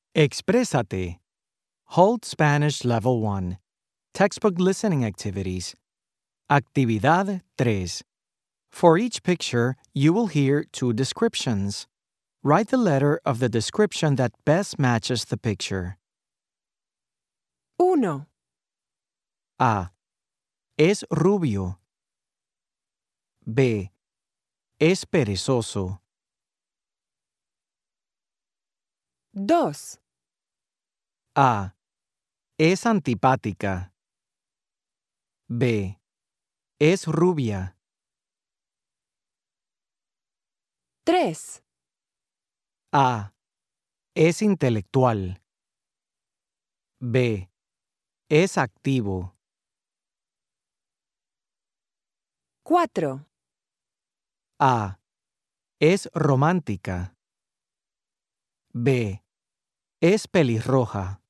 Exprésate. Hold Spanish Level 1. Textbook Listening Activities. Actividad 3. For each picture, you will hear 2 descriptions. Write the letter of the description that best matches the picture. 1, A. Es rubio. B. Es perezoso. 2, A. Es antipática. B. Es rubia. 3, A. Es intelectual. B. Es activo. 4, A. Es romántica. B. Es pelirroja.